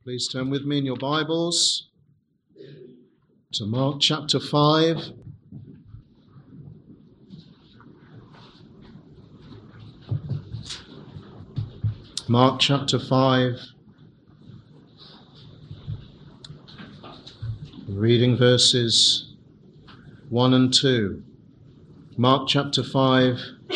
Please turn with me in your Bibles to Mark chapter 5. Mark chapter 5. Reading verses 1 and 2. Mark chapter 5,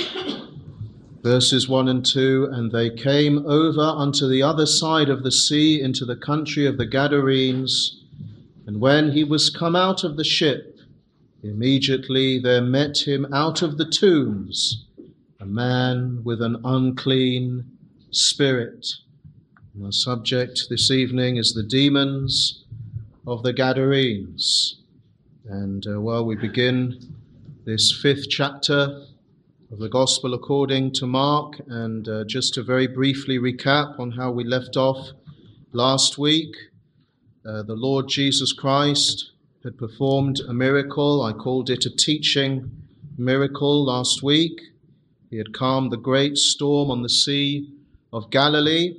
verses 1 and 2. And they came over unto the other side of the sea into the country of the Gadarenes. And when he was come out of the ship, immediately there met him out of the tombs a man with an unclean spirit. And our subject this evening is the demons of the Gadarenes. And we begin this 5th chapter of the Gospel according to Mark, and just to very briefly recap on how we left off last week, the Lord Jesus Christ had performed a miracle. I called it a teaching miracle last week. He had calmed the great storm on the Sea of Galilee.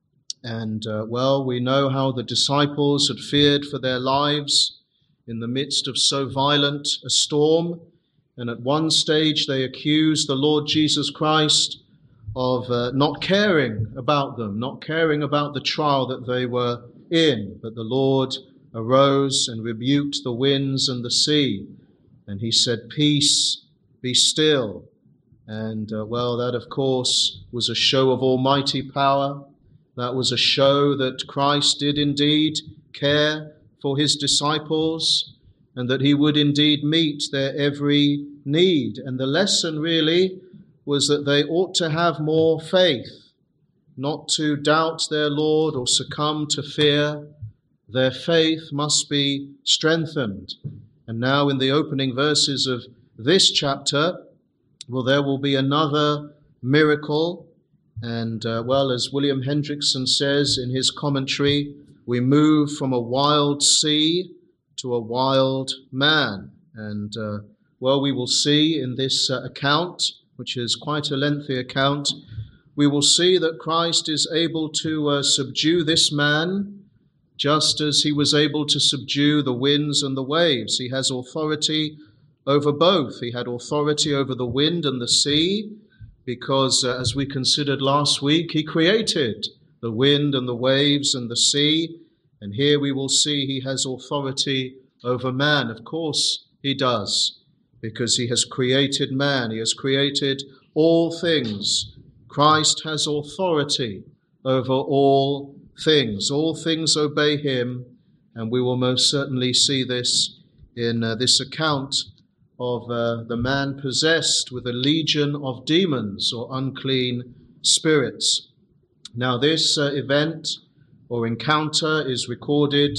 And, we know how the disciples had feared for their lives in the midst of so violent a storm. And at one stage they accused the Lord Jesus Christ of not caring about them, not caring about the trial that they were in. But the Lord arose and rebuked the winds and the sea. And he said, "Peace, be still." And, that of course was a show of almighty power. That was a show that Christ did indeed care for his disciples and that he would indeed meet their every need. And the lesson really was that they ought to have more faith, not to doubt their Lord or succumb to fear. Their faith must be strengthened. And now in the opening verses of this chapter, there will be another miracle. And, as William Hendrickson says in his commentary, we move from a wild sea to a wild man. And, we will see in this account, which is quite a lengthy account, we will see that Christ is able to subdue this man just as he was able to subdue the winds and the waves. He has authority over both. He had authority over the wind and the sea, because as we considered last week, he created the wind and the waves and the sea. And here we will see he has authority over man. Of course he does, because he has created man. He has created all things. Christ has authority over all things. All things obey him. And we will most certainly see this in this account of the man possessed with a legion of demons or unclean spirits. Now this event or encounter is recorded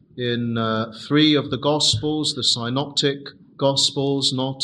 in 3 of the Gospels, the Synoptic Gospels, not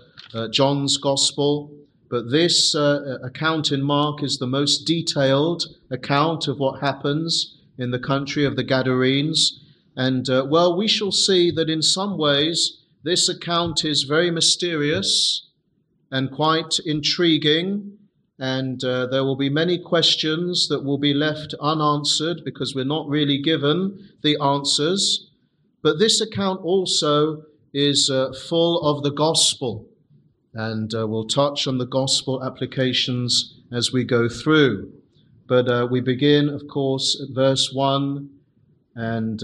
John's Gospel. But this account in Mark is the most detailed account of what happens in the country of the Gadarenes. And we shall see that in some ways this account is very mysterious and quite intriguing, and there will be many questions that will be left unanswered because we're not really given the answers. But this account also is full of the gospel, and we'll touch on the gospel applications as we go through. But we begin, of course, at verse 1, and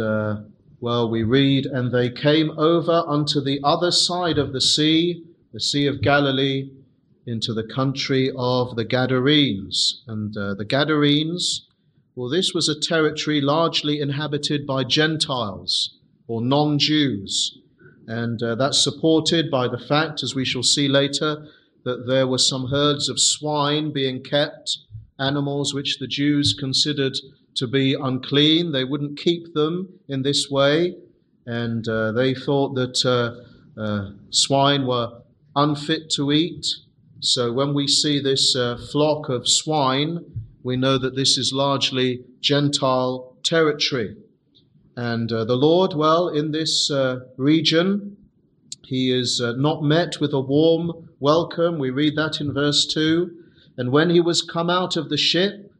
we read, "And they came over unto the other side of the Sea of Galilee, into the country of the Gadarenes." And the Gadarenes, this was a territory largely inhabited by Gentiles or non-Jews. And that's supported by the fact, as we shall see later, that there were some herds of swine being kept, animals which the Jews considered to be unclean. They wouldn't keep them in this way, and they thought that swine were unfit to eat. So when we see this flock of swine, we know that this is largely Gentile territory. And the Lord, in this region, he is not met with a warm welcome. We read that in verse 2. "And when he was come out of the ship,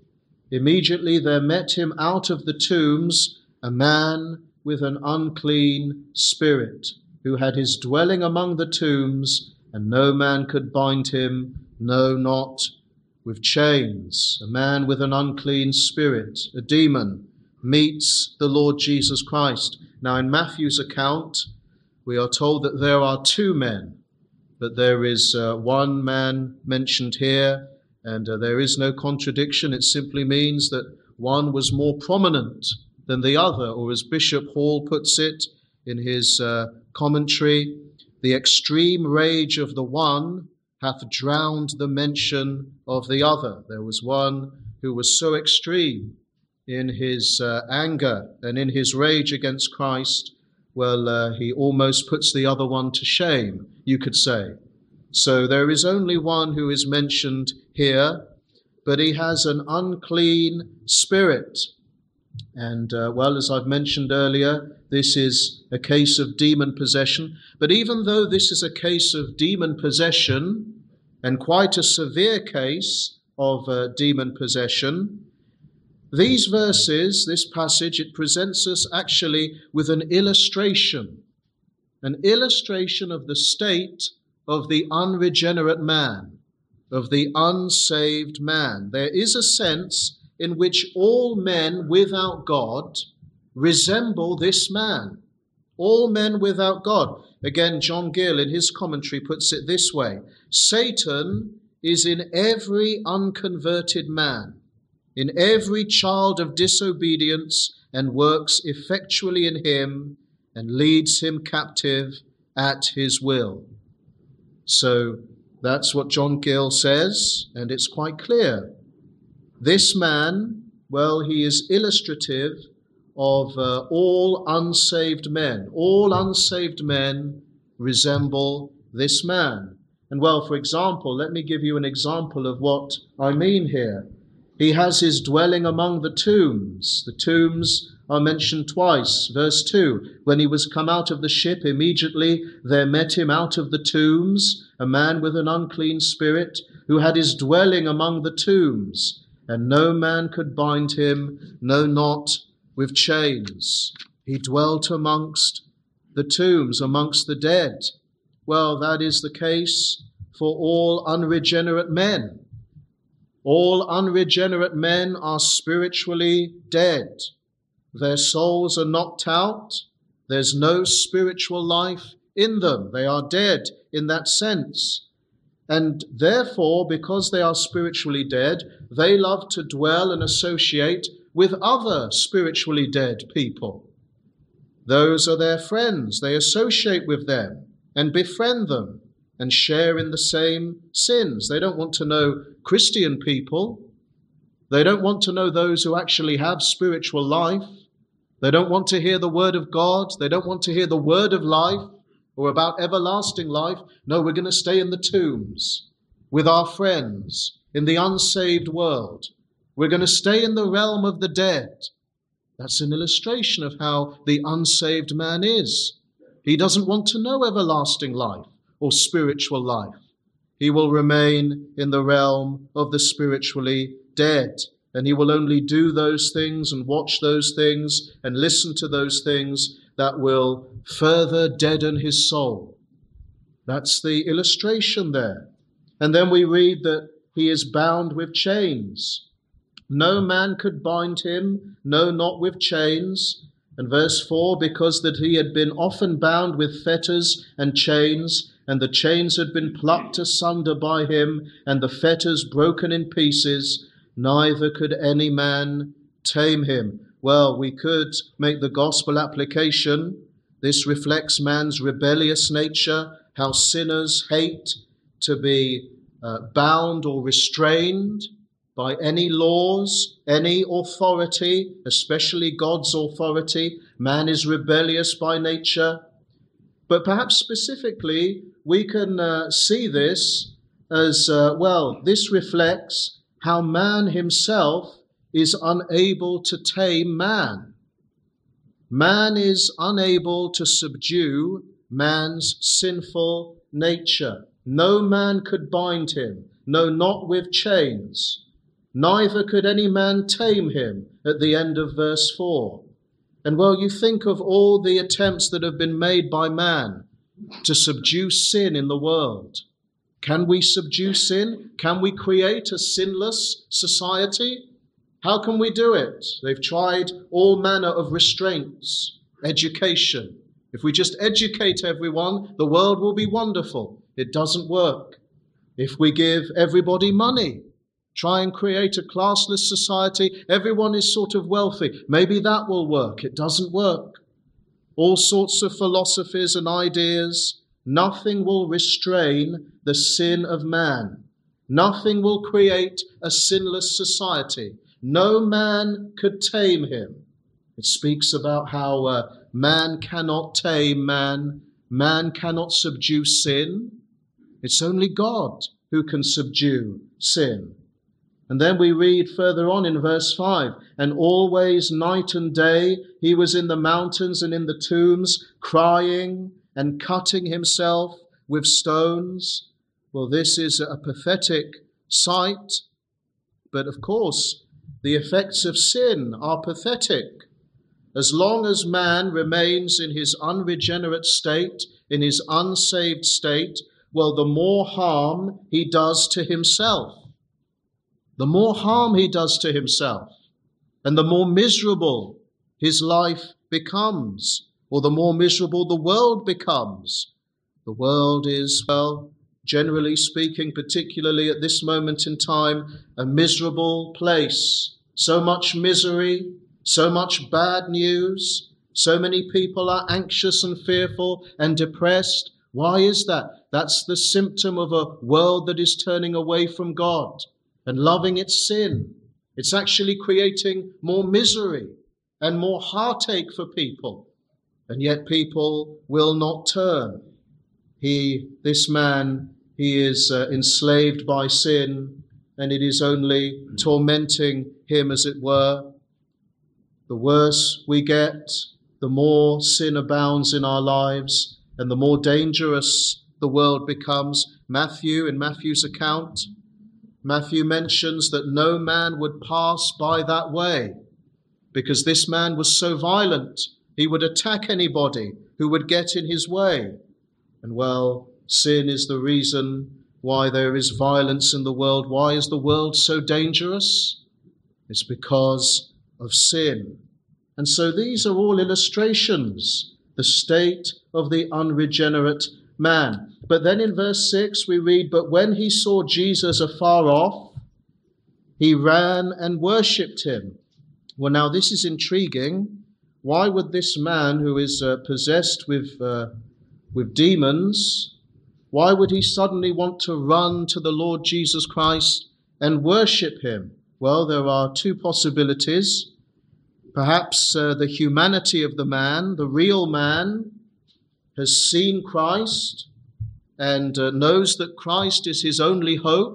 immediately there met him out of the tombs a man with an unclean spirit, who had his dwelling among the tombs, and no man could bind him, no, not with chains. A man with an unclean spirit, a demon, meets the Lord Jesus Christ. Now in Matthew's account, we are told that there are two men, but there is one man mentioned here, and there is no contradiction. It simply means that one was more prominent than the other, or as Bishop Hall puts it in his commentary, the extreme rage of the one hath drowned the mention of the other. There was one who was so extreme in his anger and in his rage against Christ, well, he almost puts the other one to shame, you could say. So there is only one who is mentioned here, but he has an unclean spirit. And, well, as I've mentioned earlier, this is a case of demon possession. But even though this is a case of demon possession, and quite a severe case of demon possession, these verses, this passage, it presents us actually with an illustration of the state of the unregenerate man, of the unsaved man. There is a sense in which all men without God resemble this man. All men without God. Again, John Gill in his commentary puts it this way: Satan is in every unconverted man, in every child of disobedience, and works effectually in him and leads him captive at his will. So that's what John Gill says, and it's quite clear. This man, well, he is illustrative of all unsaved men. All unsaved men resemble this man. And well, for example, let me give you an example of what I mean here. He has his dwelling among the tombs. The tombs are mentioned twice. Verse 2, when he was come out of the ship, immediately there met him out of the tombs a man with an unclean spirit, who had his dwelling among the tombs, and no man could bind him, no, not with chains. He dwelt amongst the tombs, amongst the dead. Well, that is the case for all unregenerate men. All unregenerate men are spiritually dead. Their souls are knocked out. There's no spiritual life in them. They are dead in that sense. And therefore, because they are spiritually dead, they love to dwell and associate with other spiritually dead people. Those are their friends. They associate with them and befriend them and share in the same sins. They don't want to know Christian people. They don't want to know those who actually have spiritual life. They don't want to hear the word of God. They don't want to hear the word of life or about everlasting life. No, we're going to stay in the tombs with our friends in the unsaved world. We're going to stay in the realm of the dead. That's an illustration of how the unsaved man is. He doesn't want to know everlasting life or spiritual life. He will remain in the realm of the spiritually dead, and he will only do those things and watch those things and listen to those things that will further deaden his soul. That's the illustration there. And then we read that he is bound with chains. No man could bind him, no, not with chains. And verse 4, because that he had been often bound with fetters and chains, and the chains had been plucked asunder by him, and the fetters broken in pieces, neither could any man tame him. Well, we could make the gospel application. This reflects man's rebellious nature, how sinners hate to be bound or restrained by any laws, any authority, especially God's authority. Man is rebellious by nature. But perhaps specifically, we can see this as, this reflects how man himself is unable to tame man. Man is unable to subdue man's sinful nature. No man could bind him, no, not with chains. neither could any man tame him, at the end of verse 4. And well, you think of all the attempts that have been made by man to subdue sin in the world. Can we subdue sin? Can we create a sinless society? How can we do it? They've tried all manner of restraints, education. If we just educate everyone, the world will be wonderful. It doesn't work. If we give everybody money, try and create a classless society, everyone is sort of wealthy, maybe that will work. It doesn't work. All sorts of philosophies and ideas, nothing will restrain the sin of man. Nothing will create a sinless society. No man could tame him. It speaks about how man cannot tame man. Man cannot subdue sin. It's only God who can subdue sin. And then we read further on in verse 5, and always night and day he was in the mountains and in the tombs, crying and cutting himself with stones. Well, this is a pathetic sight, but of course the effects of sin are pathetic. As long as man remains in his unregenerate state, in his unsaved state, well, the more harm he does to himself. The more harm he does to himself, and the more miserable his life becomes, or the more miserable the world becomes. The world is, well, generally speaking, particularly at this moment in time, a miserable place. So much misery, so much bad news, so many people are anxious and fearful and depressed. Why is that? That's the symptom of a world that is turning away from God and loving its sin. It's actually creating more misery and more heartache for people. And yet people will not turn. This man, he is enslaved by sin, and it is only tormenting him, as it were. The worse we get, the more sin abounds in our lives, and the more dangerous the world becomes. In Matthew's account, Matthew mentions that no man would pass by that way, because this man was so violent, he would attack anybody who would get in his way. And well, sin is the reason why there is violence in the world. Why is the world so dangerous? It's because of sin. And so these are all illustrations, the state of the unregenerate man. But then in verse 6 we read, but when he saw Jesus afar off, he ran and worshipped him. Well, now this is intriguing. Why would this man who is possessed with demons, why would he suddenly want to run to the Lord Jesus Christ and worship him? Well, there are two possibilities. Perhaps the humanity of the man, the real man, has seen Christ and knows that Christ is his only hope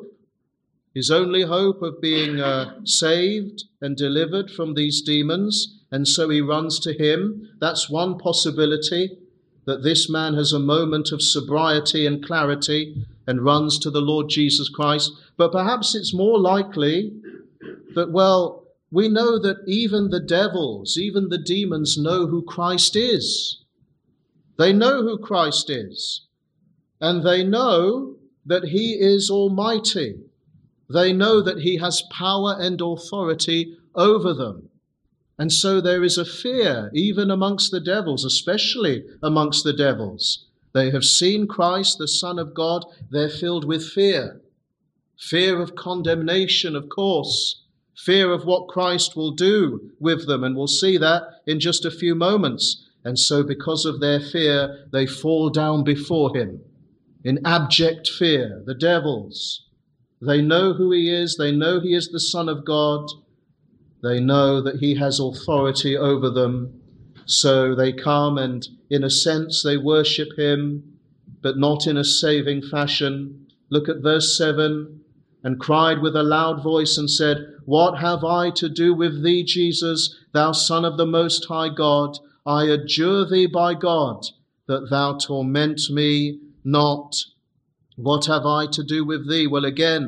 of being saved and delivered from these demons, and so he runs to him. That's one possibility, that this man has a moment of sobriety and clarity and runs to the Lord Jesus Christ. But perhaps it's more likely that, well, we know that even the devils, even the demons know who Christ is. They know who Christ is. And they know that he is almighty. They know that he has power and authority over them. And so there is a fear, even amongst the devils, especially amongst the devils. They have seen Christ, the Son of God. They're filled with fear. Fear of condemnation, of course. Fear of what Christ will do with them. And we'll see that in just a few moments. And so because of their fear, they fall down before him in abject fear. The devils, they know who he is. They know he is the Son of God. They know that he has authority over them. So they come and, in a sense, they worship him, but not in a saving fashion. Look at verse 7. And cried with a loud voice and said, what have I to do with thee, Jesus, thou Son of the Most High God? I adjure thee by God, that thou torment me not. What have I to do with thee? Well, again,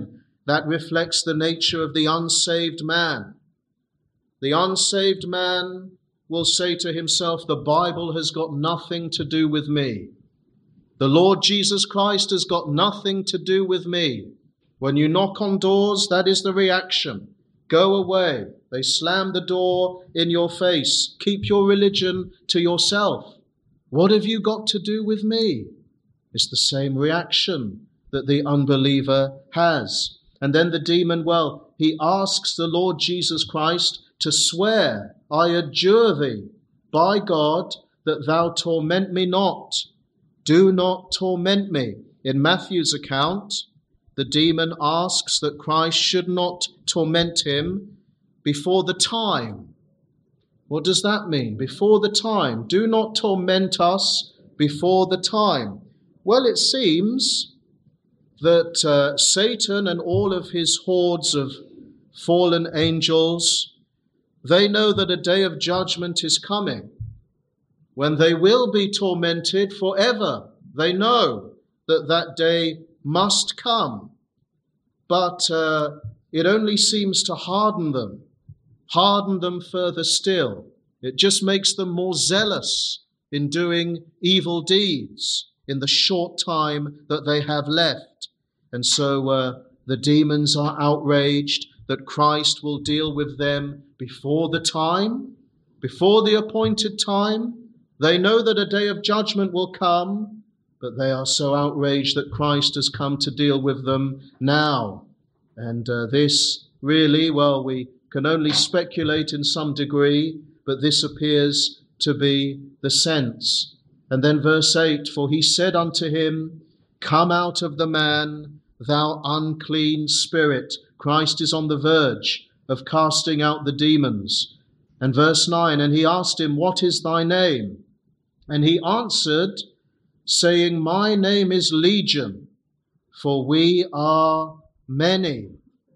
That reflects the nature of the unsaved man. The unsaved man will say to himself, the Bible has got nothing to do with me. The Lord Jesus Christ has got nothing to do with me. When you knock on doors, that is the reaction. Go away. They slam the door in your face. Keep your religion to yourself. What have you got to do with me? It's the same reaction that the unbeliever has. And then the demon, he asks the Lord Jesus Christ to swear, I adjure thee by God that thou torment me not. Do not torment me. In Matthew's account, the demon asks that Christ should not torment him before the time. What does that mean? Before the time. Do not torment us before the time. Well, it seems that Satan and all of his hordes of fallen angels, they know that a day of judgment is coming, when they will be tormented forever. They know that that day must come, but it only seems to harden them further still. It just makes them more zealous in doing evil deeds in the short time that they have left. And so the demons are outraged that Christ will deal with them before the time, before the appointed time. They know that a day of judgment will come, but they are so outraged that Christ has come to deal with them now. And this really, we can only speculate in some degree, but this appears to be the sense. And then verse 8, for he said unto him, come out of the man, thou unclean spirit. Christ is on the verge of casting out the demons. And verse 9, and he asked him, what is thy name? And he answered, saying, my name is Legion, for we are many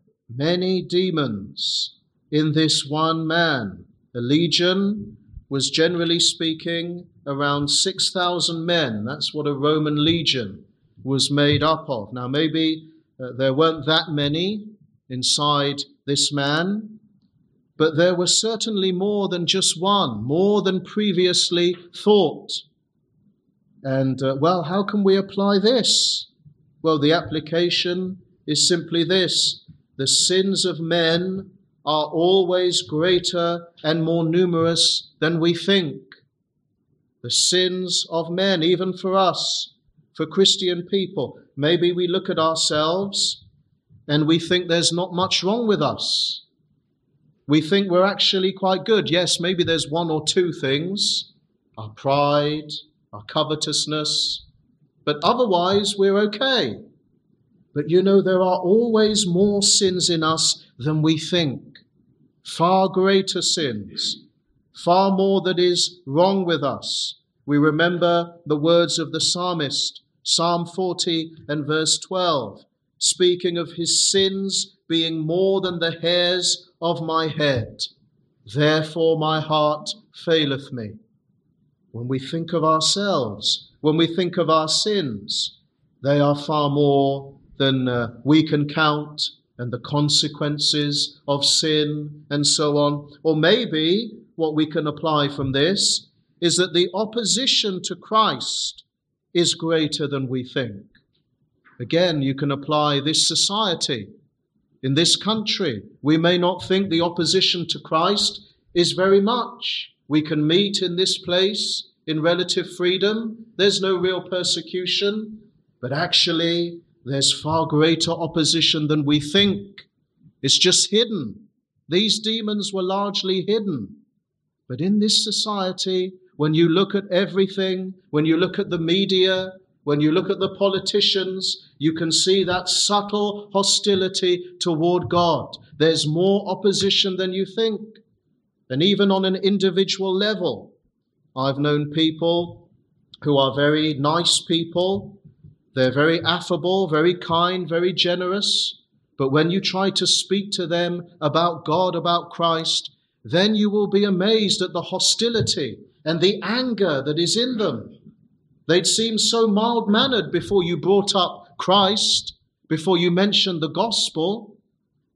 demons in this one man. A legion was, generally speaking, around 6,000 men. That's what a Roman legion was made up of. Now, maybe there weren't that many inside this man, but there were certainly more than just one, more than previously thought. And, how can we apply this? Well, the application is simply this. The sins of men are always greater and more numerous than we think. The sins of men, even for us, for Christian people, maybe we look at ourselves and we think there's not much wrong with us. We think we're actually quite good. Yes, maybe there's one or two things, our pride, our covetousness, but otherwise we're okay. But there are always more sins in us than we think. Far greater sins, far more that is wrong with us. We remember the words of the psalmist, Psalm 40 and verse 12, speaking of his sins being more than the hairs of my head. Therefore my heart faileth me. When we think of ourselves, when we think of our sins, they are far more than we can count, and the consequences of sin and so on. Or maybe what we can apply from this is that the opposition to Christ is greater than we think. Again, you can apply this society. In this country, we may not think the opposition to Christ is very much. We can meet in this place in relative freedom. There's no real persecution, but actually there's far greater opposition than we think. It's just hidden. These demons were largely hidden. But in this society, when you look at everything, when you look at the media, when you look at the politicians, you can see that subtle hostility toward God. There's more opposition than you think. And even on an individual level, I've known people who are very nice people. They're very affable, very kind, very generous. But when you try to speak to them about God, about Christ, then you will be amazed at the hostility and the anger that is in them. They'd seem so mild-mannered before you brought up Christ, before you mentioned the gospel.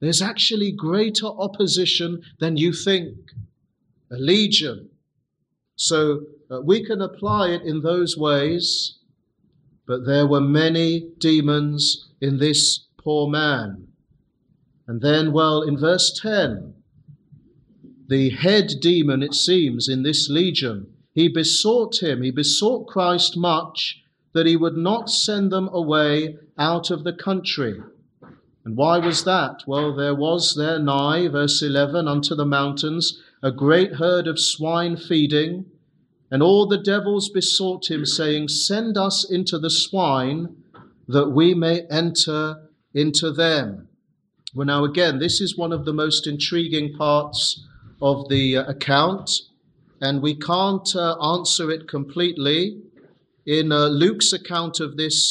there's actually greater opposition than you think. A legion. So we can apply it in those ways, but there were many demons in this poor man. And then, in verse 10, the head demon, it seems, in this legion, he besought Christ much that he would not send them away out of the country. And why was that? There was there nigh, verse 11, unto the mountains, a great herd of swine feeding, and all the devils besought him, saying, send us into the swine, that we may enter into them. Well, now again, this is one of the most intriguing parts of the account, and we can't answer it completely. In Luke's account of this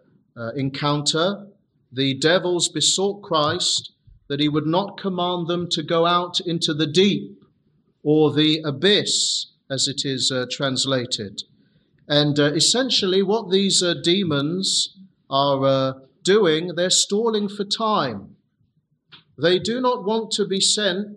encounter, the devils besought Christ that he would not command them to go out into the deep, or the abyss, as it is translated. And essentially what these demons are doing, they're stalling for time. They do not want to be sent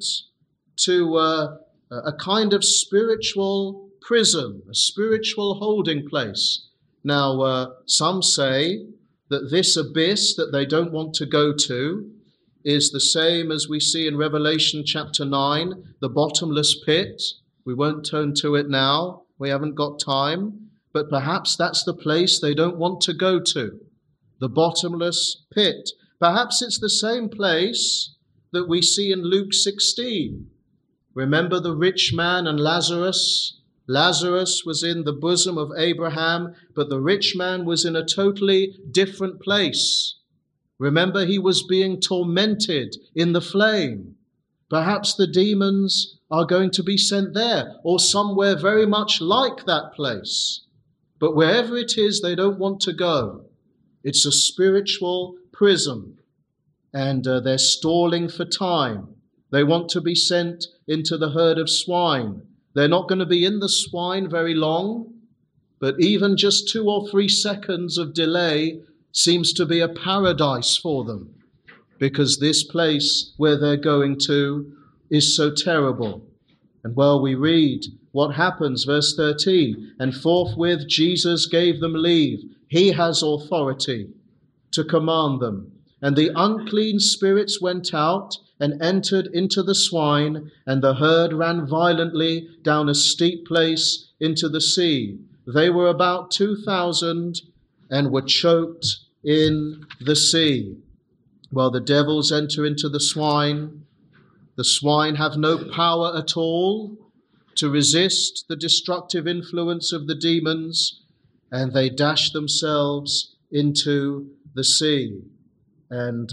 to a kind of spiritual prison, a spiritual holding place. Now, some say that this abyss that they don't want to go to is the same as we see in Revelation chapter 9, the bottomless pit. We won't turn to it now. We haven't got time. But perhaps that's the place they don't want to go to, the bottomless pit. Perhaps it's the same place that we see in Luke 16. Remember the rich man and Lazarus? Lazarus was in the bosom of Abraham, but the rich man was in a totally different place. Remember, he was being tormented in the flame. Perhaps the demons are going to be sent there, or somewhere very much like that place. But wherever it is, they don't want to go. It's a spiritual prison, and they're stalling for time. They want to be sent into the herd of swine. They're not going to be in the swine very long, but even just 2 or 3 seconds of delay seems to be a paradise for them, because this place where they're going to is so terrible. And we read what happens, verse 13, and forthwith Jesus gave them leave. He has authority to command them. And the unclean spirits went out and entered into the swine, and the herd ran violently down a steep place into the sea. They were about 2,000 and were choked in the sea. The devils enter into the swine. The swine have no power at all to resist the destructive influence of the demons, and they dash themselves into the sea. And,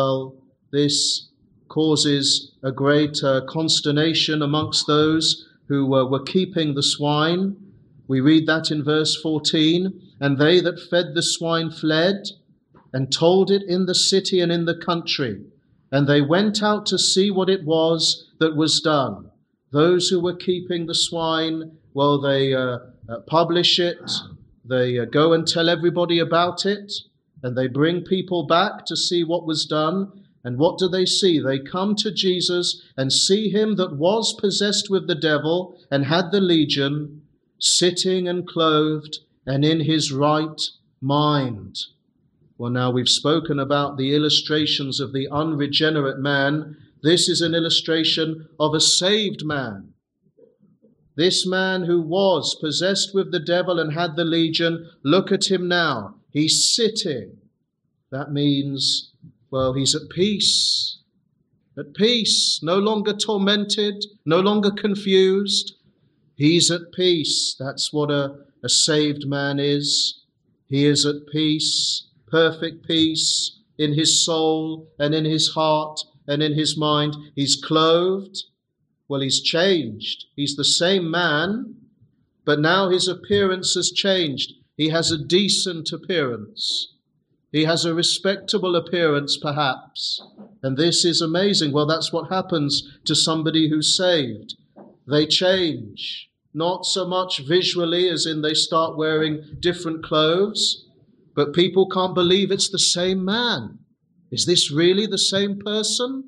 this causes a great consternation amongst those who were keeping the swine. We read that in verse 14, and they that fed the swine fled, and told it in the city and in the country. And they went out to see what it was that was done. Those who were keeping the swine, they publish it. They go and tell everybody about it. And they bring people back to see what was done. And what do they see? They come to Jesus and see him that was possessed with the devil and had the legion, sitting and clothed and in his right mind. Now we've spoken about the illustrations of the unregenerate man. This is an illustration of a saved man. This man who was possessed with the devil and had the legion, look at him now. He's sitting. That means, he's at peace. At peace, no longer tormented, no longer confused. He's at peace. That's what a saved man is. He is at peace. Perfect peace in his soul and in his heart and in his mind. He's clothed. He's changed. He's the same man, but now his appearance has changed. He has a decent appearance. He has a respectable appearance, perhaps. And this is amazing. That's what happens to somebody who's saved. They change, not so much visually as in they start wearing different clothes, but people can't believe it's the same man. Is this really the same person?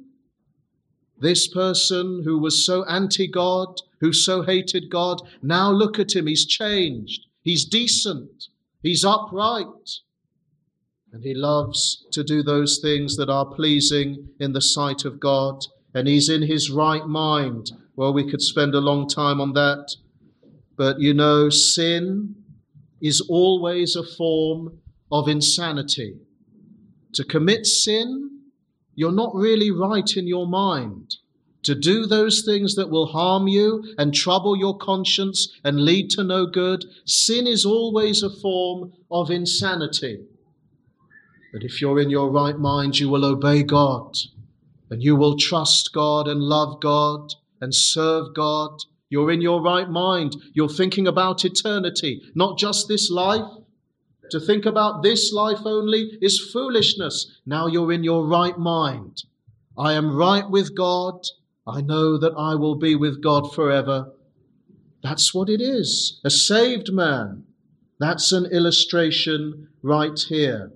This person who was so anti-God, who so hated God, now look at him, he's changed. He's decent. He's upright. And he loves to do those things that are pleasing in the sight of God. And he's in his right mind. Well, we could spend a long time on that. But you know, sin is always a form of insanity. To commit sin, you're not really right in your mind. To do those things that will harm you and trouble your conscience and lead to no good, sin is always a form of insanity. But if you're in your right mind, you will obey God, and you will trust God and love God and serve God. You're in your right mind. You're thinking about eternity, not just this life. To think about this life only is foolishness. Now you're in your right mind. I am right with God. I know that I will be with God forever. That's what it is. A saved man. That's an illustration right here.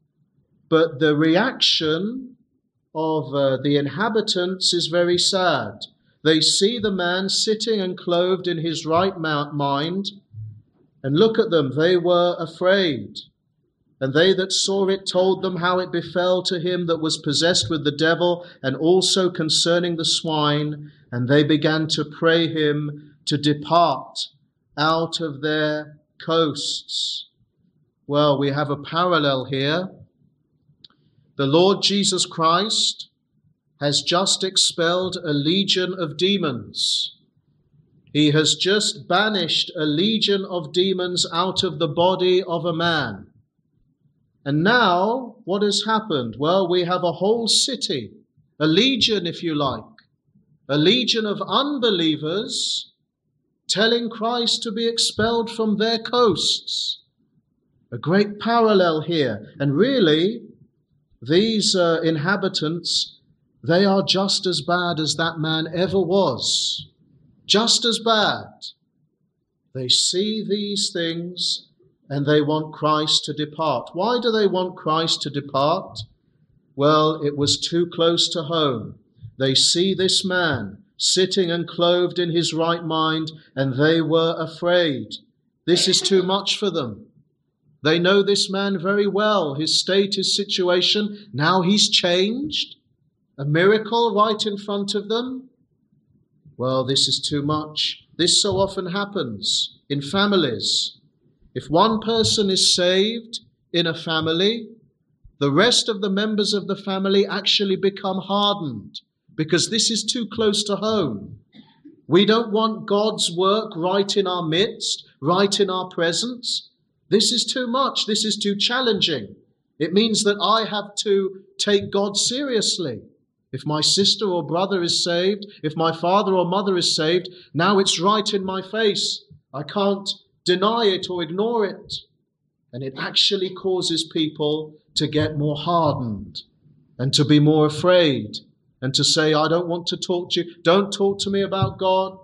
But the reaction of the inhabitants is very sad. They see the man sitting and clothed in his right mind, and look at them, they were afraid. And they that saw it told them how it befell to him that was possessed with the devil, and also concerning the swine. And they began to pray him to depart out of their coasts. Well, we have a parallel here. The Lord Jesus Christ has just expelled a legion of demons. He has just banished a legion of demons out of the body of a man. And now, what has happened? Well, we have a whole city, a legion, if you like, a legion of unbelievers telling Christ to be expelled from their coasts. A great parallel here. And really, these inhabitants, they are just as bad as that man ever was. Just as bad. They see these things and they want Christ to depart. Why do they want Christ to depart? Well, it was too close to home. They see this man sitting and clothed in his right mind, and they were afraid. This is too much for them. They know this man very well, his state, his situation. Now he's changed. A miracle right in front of them. Well, this is too much. This so often happens in families. If one person is saved in a family, the rest of the members of the family actually become hardened because this is too close to home. We don't want God's work right in our midst, right in our presence. This is too much. This is too challenging. It means that I have to take God seriously. If my sister or brother is saved, if my father or mother is saved, now it's right in my face. I can't deny it or ignore it. And it actually causes people to get more hardened and to be more afraid and to say, I don't want to talk to you. Don't talk to me about God.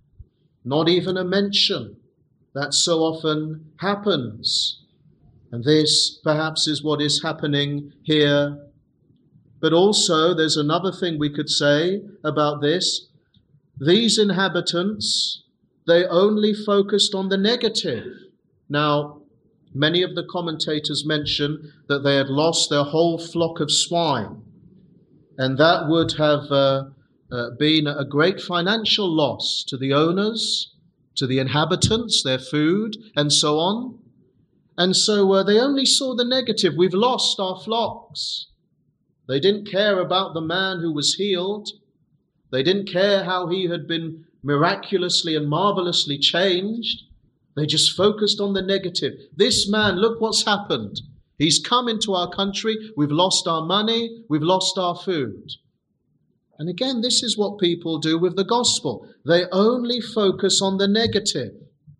Not even a mention. That so often happens. And this perhaps is what is happening here. But also there's another thing we could say about this. These inhabitants, they only focused on the negative. Now, many of the commentators mention that they had lost their whole flock of swine. And that would have been a great financial loss to the owners, to the inhabitants, their food, and so on. And so they only saw the negative. We've lost our flocks. They didn't care about the man who was healed. They didn't care how he had been miraculously and marvelously changed. They just focused on the negative. This man, look what's happened. He's come into our country. We've lost our money. We've lost our food. And again, this is what people do with the gospel. They only focus on the negative.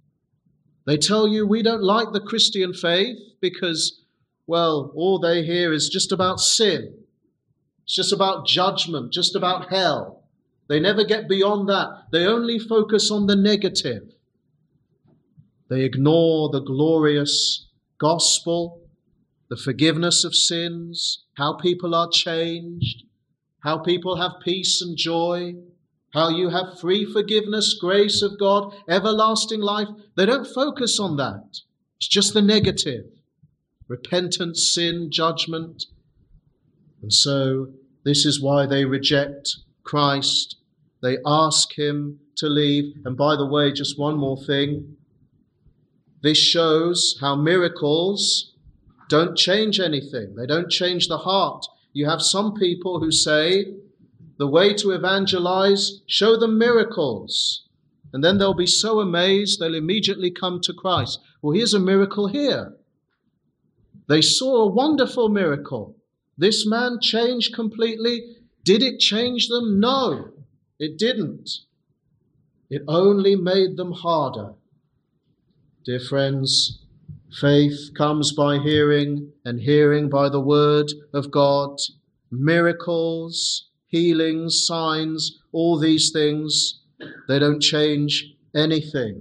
They tell you we don't like the Christian faith because, well, all they hear is just about sin. It's just about judgment, just about hell. They never get beyond that. They only focus on the negative. They ignore the glorious gospel. the forgiveness of sins, how people are changed, how people have peace and joy, how you have free forgiveness, grace of God, everlasting life. They don't focus on that. It's just the negative. Repentance, sin, judgment. And so this is why they reject Christ. They ask him to leave. And by the way, just one more thing. This shows how miracles don't change anything. They don't change the heart. You have some people who say, the way to evangelize, show them miracles. And then they'll be so amazed, they'll immediately come to Christ. Well, here's a miracle here. They saw a wonderful miracle. This man changed completely. Did it change them? No, it didn't. It only made them harder. Dear friends, faith comes by hearing, and hearing by the word of God. Miracles, healings, signs, all these things, they don't change anything.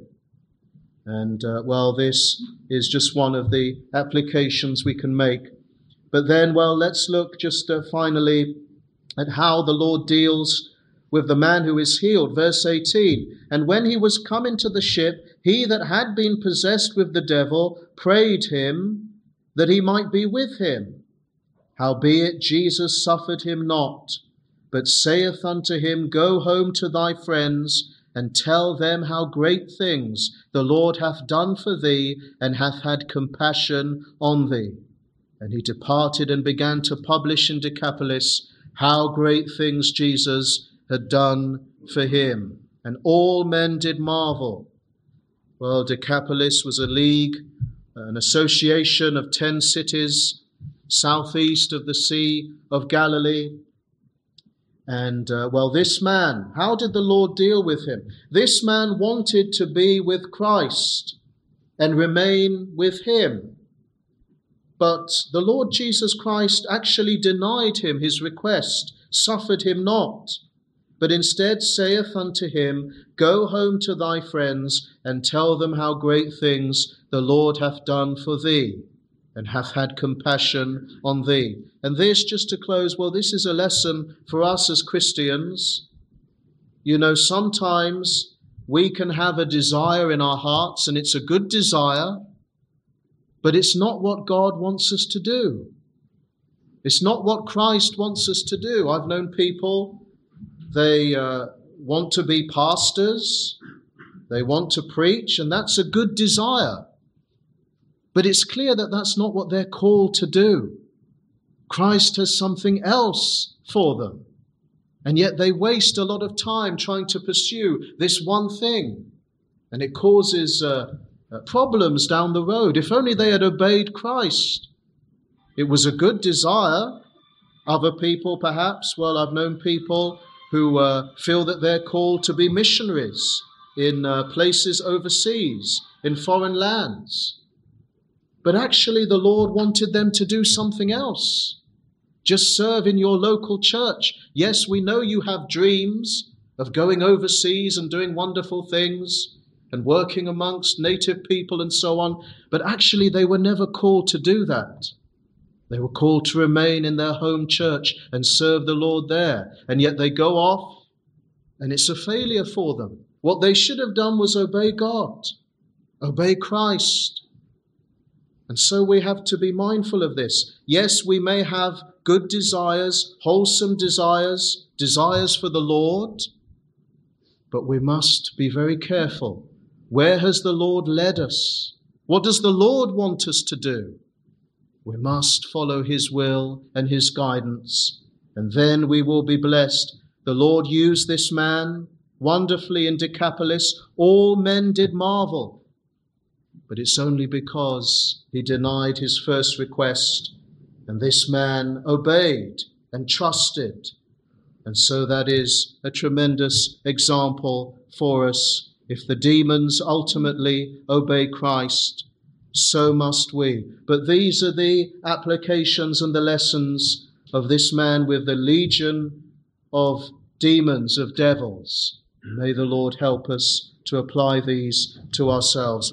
And, this is just one of the applications we can make. But then, let's look just finally at how the Lord deals with the man who is healed. Verse 18, and when he was come into the ship, he that had been possessed with the devil prayed him that he might be with him. Howbeit Jesus suffered him not, but saith unto him, Go home to thy friends, and tell them how great things the Lord hath done for thee, and hath had compassion on thee. And he departed and began to publish in Decapolis how great things Jesus had done for him. And all men did marvel. Well, Decapolis was a league, an association of 10 cities southeast of the Sea of Galilee. And, this man, how did the Lord deal with him? This man wanted to be with Christ and remain with him. But the Lord Jesus Christ actually denied him his request, suffered him not, but instead saith unto him, Go home to thy friends, and tell them how great things the Lord hath done for thee, and hath had compassion on thee. And this, just to close, this is a lesson for us as Christians. You know, sometimes we can have a desire in our hearts, and it's a good desire, but it's not what God wants us to do. It's not what Christ wants us to do. I've known people, they want to be pastors, they want to preach, and that's a good desire. But it's clear that that's not what they're called to do. Christ has something else for them. And yet they waste a lot of time trying to pursue this one thing. And it causes problems down the road. If only they had obeyed Christ. It was a good desire. Other people perhaps, I've known people who feel that they're called to be missionaries in places overseas, in foreign lands. But actually the Lord wanted them to do something else. Just serve in your local church. Yes, we know you have dreams of going overseas and doing wonderful things and working amongst native people and so on, but actually they were never called to do that. They were called to remain in their home church and serve the Lord there. And yet they go off and it's a failure for them. What they should have done was obey God, obey Christ. And so we have to be mindful of this. Yes, we may have good desires, wholesome desires, desires for the Lord, but we must be very careful. Where has the Lord led us? What does the Lord want us to do? We must follow his will and his guidance, and then we will be blessed. The Lord used this man wonderfully in Decapolis. All men did marvel, but it's only because he denied his first request, and this man obeyed and trusted. And so that is a tremendous example for us. If the demons ultimately obey Christ, so must we. But these are the applications and the lessons of this man with the legion of demons, of devils. May the Lord help us to apply these to ourselves.